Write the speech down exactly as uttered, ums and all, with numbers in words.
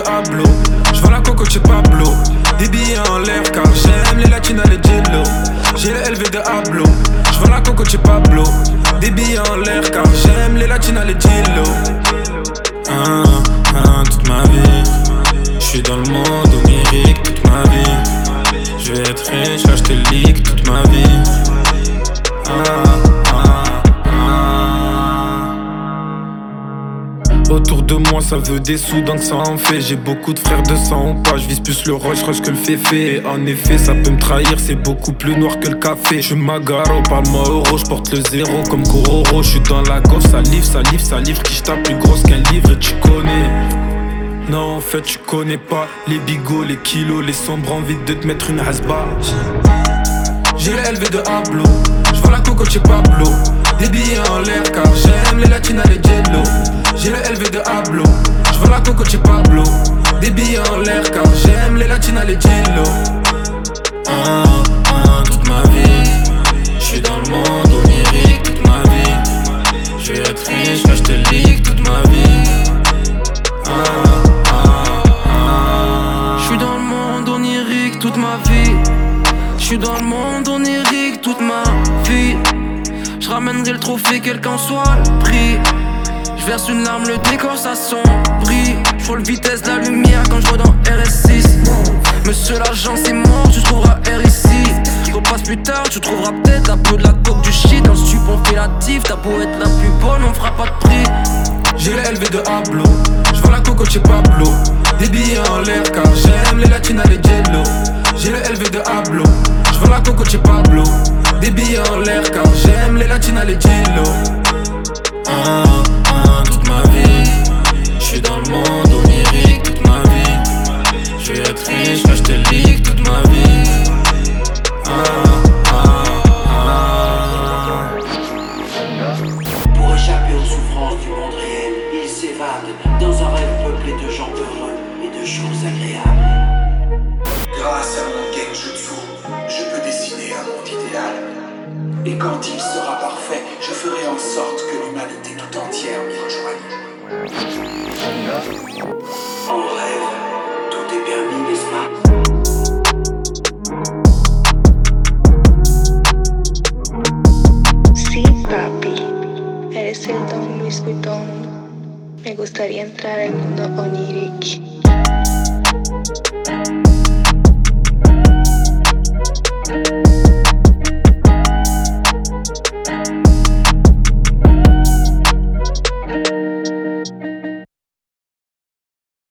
Hablo. J'vends la coco chez Pablo. Des billets en l'air car j'aime les latinas, les jello. J'ai le L V de Hablo. J'vends la coco chez Pablo. Des billets en l'air car j'aime les latinas, les jello. Ah, ah, toute ma vie. J'suis dans le monde onirique toute ma vie. J'vais être riche, acheter le leak toute ma vie. Ah, ah, ah. Autour de moi ça veut des sous donc ça en fait. J'ai beaucoup de frères de sang ou pas. J'vise plus le Rolls Royce que le féfé. En effet ça peut me trahir, c'est beaucoup plus noir que le café. J'suis Magaro, parle-moi euro, j'porte le zéro comme Kororo. J'suis dans la gauche, ça livre, ça livre, ça livre. Qui j'tape plus grosse qu'un livre et tu connais. Non en fait tu connais pas les bigots, les kilos, les sombres, envie de te mettre une hasba. J'ai le L V de Hablo. J'vends la coco chez Pablo. Des billets en l'air car j'aime les latinas, les jello. J'ai le L V de Hablo. J'vends la coco chez Pablo. Des billets en l'air car j'aime les latinas, les jello. Ah, ah, toute ma vie. J'suis dans le monde onirique toute ma vie. J'vais être riche, acheter le leak toute ma vie. Ah, J'suis dans le monde onirique toute ma vie. J'suis dans le monde onirique toute ma vie. J'ramènerai le trophée quel qu'en soit le prix. J'verse une larme, le décor ça sombrit. J'frôle vitesse de la lumière quand j'vois dans R S six. Monsieur l'agent c'est mort, tu trouveras R ici. J'repasse plus tard, tu trouveras peut-être un peu de la coke, du shit. Dans le stup on fait la tif, t'as beau être la plus bonne, on fera pas de prix. J'ai le L V de Hablo. J'vends la coco chez Pablo. Des billets en l'air car j'aime les latinas, les jello. J'ai le L V de Hablo. J'vends la coco chez Pablo. Des billets en l'air car j'aime les latinas, les jello. Ah, ah, toute ma vie. J'suis dans le monde onirique toute ma vie. J'vais être riche, acheter le leak toute ma vie. Ah, ah, ah. Pour échapper aux souffrances du monde réel, il s'évade dans un rêve peuplé de gens heureux et de choses agréables. Grâce à mon genjutsu, je peux dessiner un monde idéal. Et quand il sera parfait, je ferai en sorte que l'humanité tout entière m'y rejoigne. En rêve, tout est permis, n'est-ce pas? Sí, papi, eres el Don Luis Vuitton. Me gustaría entrar al mundo oniric.